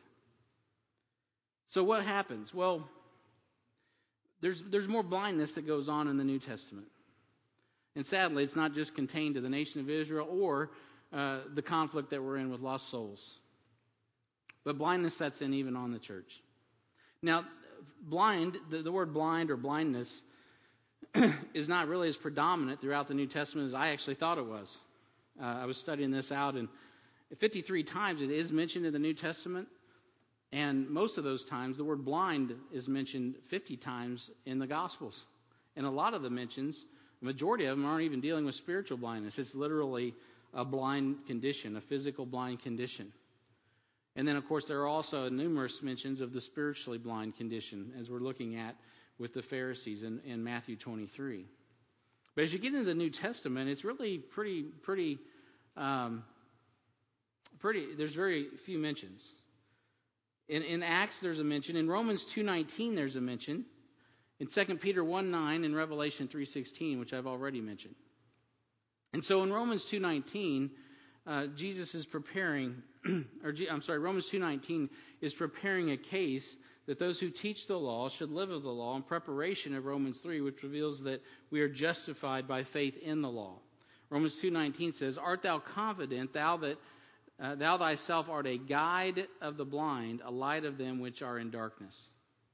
Speaker 1: So what happens? Well, there's there's more blindness that goes on in the New Testament. And sadly, it's not just contained to the nation of Israel or uh, the conflict that we're in with lost souls. But blindness sets in even on the church. Now, blind, the, the word blind or blindness is not really as predominant throughout the New Testament as I actually thought it was. Uh, I was studying this out, and fifty-three times it is mentioned in the New Testament, and most of those times the word blind is mentioned fifty times in the Gospels. And a lot of the mentions, the majority of them aren't even dealing with spiritual blindness. It's literally a blind condition, a physical blind condition. And then, of course, there are also numerous mentions of the spiritually blind condition, as we're looking at with the Pharisees in, in Matthew twenty-three. But as you get into the New Testament, it's really pretty, pretty, um, pretty. There's very few mentions. In, in Acts, there's a mention. In Romans two nineteen, there's a mention. In Second Peter one nine and Revelation three sixteen, which I've already mentioned. And so in Romans two nineteen, uh, Jesus is preparing, or I'm sorry, Romans two nineteen is preparing a case that those who teach the law should live of the law in preparation of Romans three, which reveals that we are justified by faith in the law. Romans two nineteen says, "Art thou confident, thou that uh, thou thyself art a guide of the blind, a light of them which are in darkness?"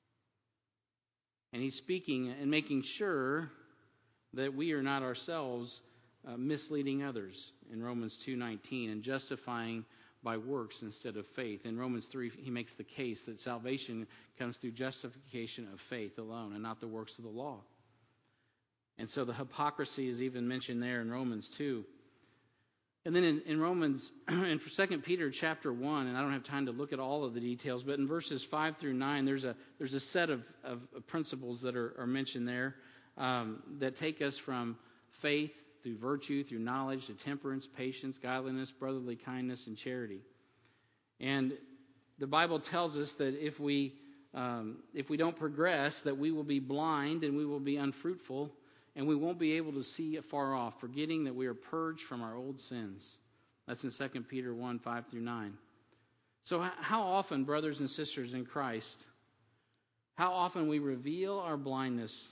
Speaker 1: And he's speaking and making sure that we are not ourselves uh, misleading others in Romans two nineteen and justifying by works instead of faith. In Romans three, he makes the case that salvation comes through justification of faith alone and not the works of the law. And so the hypocrisy is even mentioned there in Romans two. And then in, in Romans, in Second Peter chapter one, and I don't have time to look at all of the details, but in verses five through nine, there's a there's a set of, of, of principles that are, are mentioned there um, that take us from faith through virtue, through knowledge, to temperance, patience, godliness, brotherly kindness, and charity. And the Bible tells us that if we um, if we don't progress, that we will be blind and we will be unfruitful, and we won't be able to see afar off, forgetting that we are purged from our old sins. That's in Second Peter one, five through nine. So how often, brothers and sisters in Christ, how often we reveal our blindness?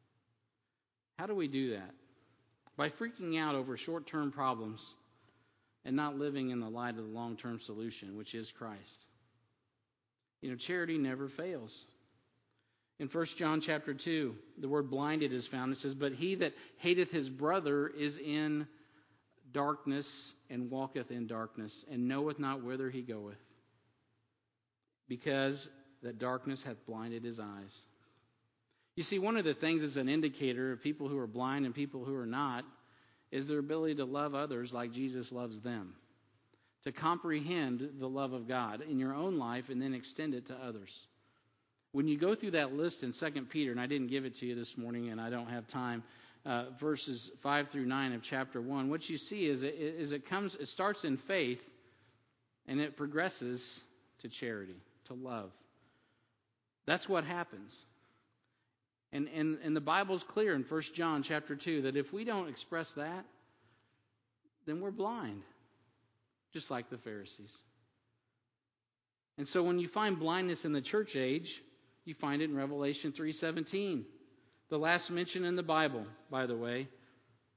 Speaker 1: How do we do that? By freaking out over short-term problems and not living in the light of the long-term solution, which is Christ. You know, charity never fails. In First John chapter two, the word blinded is found. It says, "But he that hateth his brother is in darkness and walketh in darkness, and knoweth not whither he goeth, because that darkness hath blinded his eyes." You see, one of the things that's an indicator of people who are blind and people who are not is their ability to love others like Jesus loves them, to comprehend the love of God in your own life and then extend it to others. When you go through that list in Second Peter, and I didn't give it to you this morning and I don't have time, uh, verses five through nine of chapter one, what you see is it, is it comes, it starts in faith and it progresses to charity, to love. That's what happens. And, and, and the Bible's clear in First John chapter two that if we don't express that, then we're blind, just like the Pharisees. And so when you find blindness in the church age, you find it in Revelation three seventeen. The last mention in the Bible, by the way,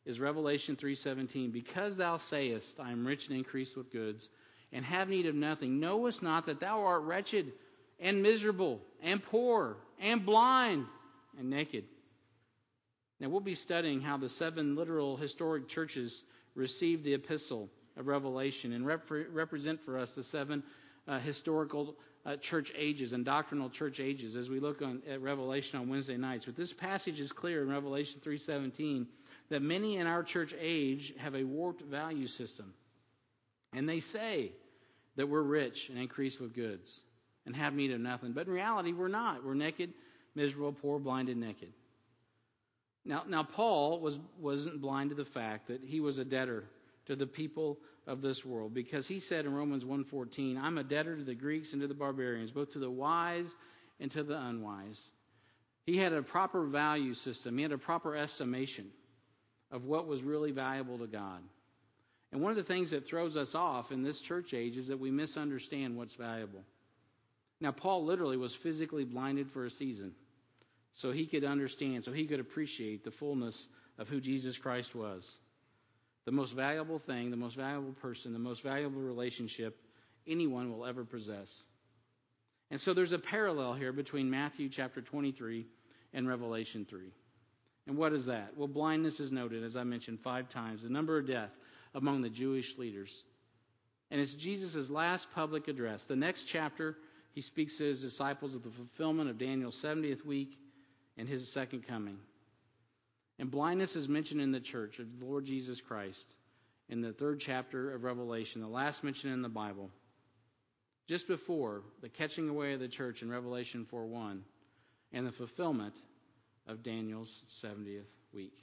Speaker 1: is Revelation three seventeen. Because thou sayest, I am rich and increased with goods, and have need of nothing, knowest not that thou art wretched and miserable and poor and blind and naked. Now we'll be studying how the seven literal historic churches received the epistle of Revelation and rep- represent for us the seven uh, historical uh, church ages and doctrinal church ages as we look on, at Revelation on Wednesday nights. But this passage is clear in Revelation three seventeen that many in our church age have a warped value system. And they say that we're rich and increased with goods and have need of nothing. But in reality, we're not. We're naked, miserable, poor, blind, and naked. Now, now Paul was, wasn't blind to the fact that he was a debtor to the people of this world, because he said in Romans one fourteen, I'm a debtor to the Greeks and to the barbarians, both to the wise and to the unwise. He had a proper value system. He had a proper estimation of what was really valuable to God. And one of the things that throws us off in this church age is that we misunderstand what's valuable. Now, Paul literally was physically blinded for a season so he could understand, so he could appreciate the fullness of who Jesus Christ was. The most valuable thing, the most valuable person, the most valuable relationship anyone will ever possess. And so there's a parallel here between Matthew chapter twenty-three and Revelation three. And what is that? Well, blindness is noted, as I mentioned, five times. The number of death among the Jewish leaders. And it's Jesus' last public address. The next chapter, he speaks to his disciples of the fulfillment of Daniel's seventieth week and his second coming. And blindness is mentioned in the church of the Lord Jesus Christ in the third chapter of Revelation, the last mention in the Bible, just before the catching away of the church in Revelation four one and the fulfillment of Daniel's seventieth week.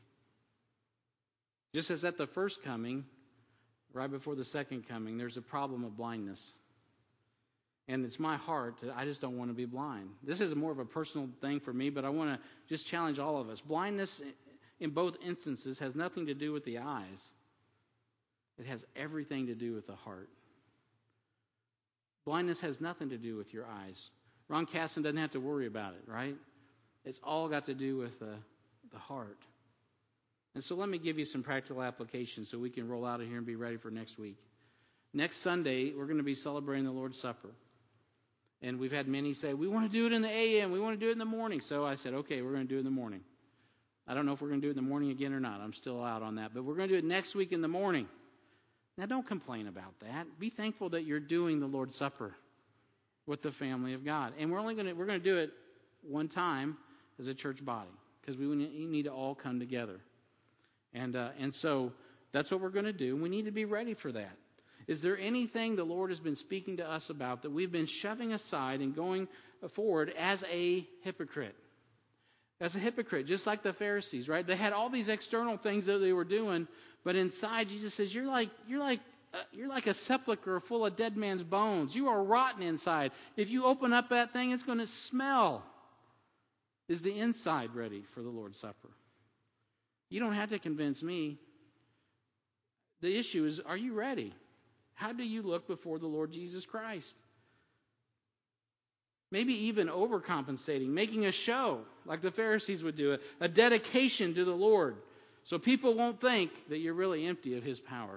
Speaker 1: Just as at the first coming, right before the second coming, there's a problem of blindness. And it's my heart that I just don't want to be blind. This is more of a personal thing for me, but I want to just challenge all of us. Blindness in both instances has nothing to do with the eyes. It has everything to do with the heart. Blindness has nothing to do with your eyes. Ron Casson doesn't have to worry about it, right? It's all got to do with the, the heart. And so let me give you some practical applications so we can roll out of here and be ready for next week. Next Sunday, we're going to be celebrating the Lord's Supper. And we've had many say, we want to do it in the a m, we want to do it in the morning. So I said, okay, we're going to do it in the morning. I don't know if we're going to do it in the morning again or not. I'm still out on that. But we're going to do it next week in the morning. Now, don't complain about that. Be thankful that you're doing the Lord's Supper with the family of God. And we're only going to, we're going to do it one time as a church body, because we need to all come together. And uh, and so that's what we're going to do. We need to be ready for that. Is there anything the Lord has been speaking to us about that we've been shoving aside and going forward as a hypocrite? As a hypocrite, just like the Pharisees, right? They had all these external things that they were doing, but inside Jesus says, "You're like you're like uh, you're like a sepulcher full of dead man's bones. You are rotten inside. If you open up that thing, it's going to smell." Is the inside ready for the Lord's Supper? You don't have to convince me. The issue is, are you ready? How do you look before the Lord Jesus Christ? Maybe even overcompensating, making a show like the Pharisees would do, a, a dedication to the Lord, so people won't think that you're really empty of His power.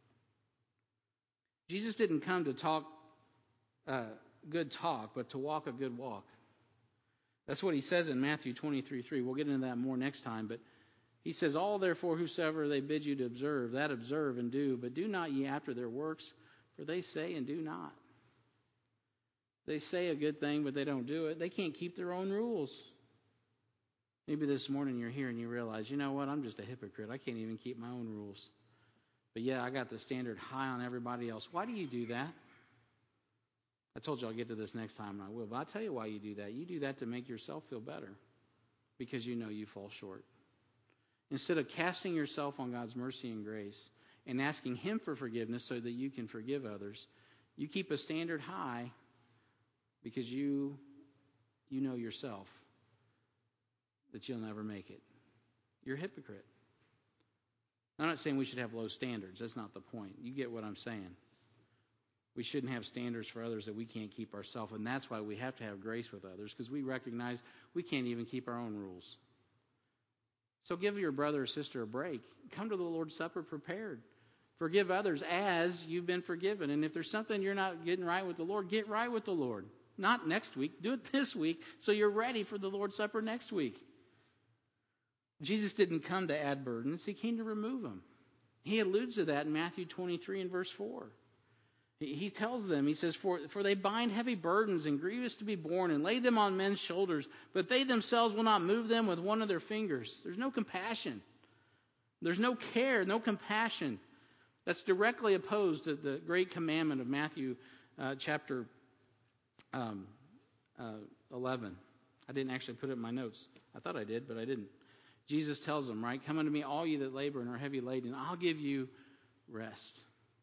Speaker 1: Jesus didn't come to talk uh, good talk, but to walk a good walk. That's what He says in Matthew twenty-three three. We'll get into that more next time, but He says, all therefore whosoever they bid you to observe, that observe and do, but do not ye after their works, for they say and do not. They say a good thing, but they don't do it. They can't keep their own rules. Maybe this morning you're here and you realize, you know what, I'm just a hypocrite. I can't even keep my own rules. But yeah, I got the standard high on everybody else. Why do you do that? I told you I'll get to this next time, and I will. But I'll tell you why you do that. You do that to make yourself feel better, because you know you fall short. Instead of casting yourself on God's mercy and grace and asking Him for forgiveness so that you can forgive others, you keep a standard high because you you know yourself that you'll never make it. You're a hypocrite. I'm not saying we should have low standards. That's not the point. You get what I'm saying. We shouldn't have standards for others that we can't keep ourselves, and that's why we have to have grace with others, because we recognize we can't even keep our own rules. So give your brother or sister a break. Come to the Lord's Supper prepared. Forgive others as you've been forgiven. And if there's something you're not getting right with the Lord, get right with the Lord. Not next week. Do it this week so you're ready for the Lord's Supper next week. Jesus didn't come to add burdens. He came to remove them. He alludes to that in Matthew twenty-three and verse four. He tells them, he says, for, for they bind heavy burdens and grievous to be borne and lay them on men's shoulders, but they themselves will not move them with one of their fingers. There's no compassion. There's no care, no compassion. That's directly opposed to the great commandment of Matthew uh, chapter um, uh, eleven. I didn't actually put it in my notes. I thought I did, but I didn't. Jesus tells them, right, come unto me, all you that labor and are heavy laden, I'll give you rest.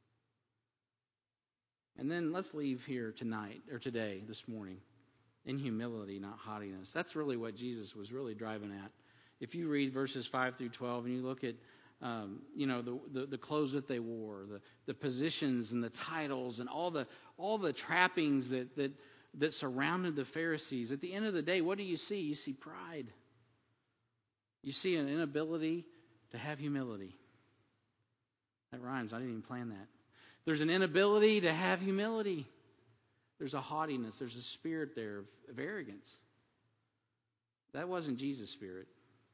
Speaker 1: And then let's leave here tonight, or today, this morning, in humility, not haughtiness. That's really what Jesus was really driving at. If you read verses five through twelve and you look at, um, you know, the, the the clothes that they wore, the the positions and the titles and all the all the trappings that that that surrounded the Pharisees, at the end of the day, what do you see? You see pride. You see an inability to have humility. That rhymes. I didn't even plan that. There's an inability to have humility. There's a haughtiness. There's a spirit there of, of arrogance. That wasn't Jesus' spirit.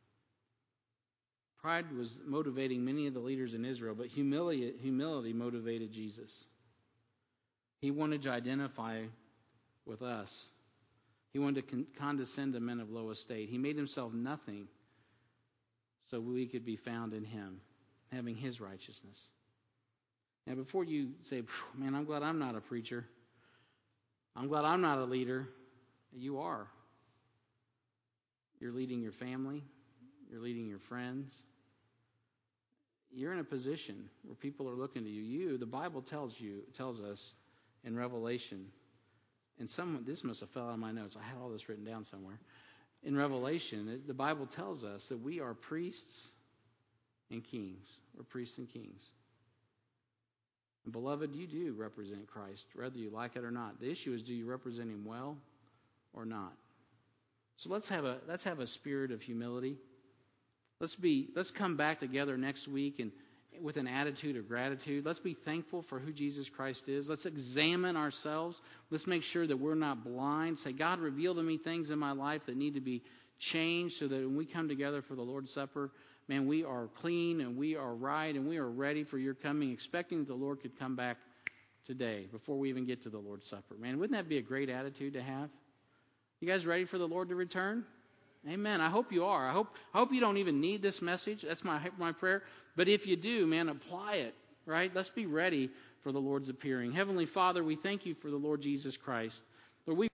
Speaker 1: Pride was motivating many of the leaders in Israel, but humility, humility motivated Jesus. He wanted to identify with us. He wanted to con- condescend to men of low estate. He made himself nothing so we could be found in him, having his righteousness. Now, before you say, man, I'm glad I'm not a preacher. I'm glad I'm not a leader. You are. You're leading your family. You're leading your friends. You're in a position where people are looking to you. You, the Bible tells you, tells us in Revelation, and some, this must have fell out of my notes. I had all this written down somewhere. In Revelation, it, the Bible tells us that we are priests and kings. We're priests and kings. And beloved, you do represent Christ, whether you like it or not. The issue is, do you represent him well or not? So let's have a let's have a spirit of humility. Let's be let's come back together next week and with an attitude of gratitude. Let's be thankful for who Jesus Christ is. Let's examine ourselves. Let's make sure that we're not blind. Say, God, reveal to me things in my life that need to be changed so that when we come together for the Lord's Supper, man, we are clean and we are right and we are ready for your coming, expecting that the Lord could come back today before we even get to the Lord's Supper. Man, wouldn't that be a great attitude to have? You guys ready for the Lord to return? Amen. I hope you are. I hope I hope you don't even need this message. That's my my prayer. But if you do, man, apply it, right? Let's be ready for the Lord's appearing. Heavenly Father, we thank you for the Lord Jesus Christ. Lord, we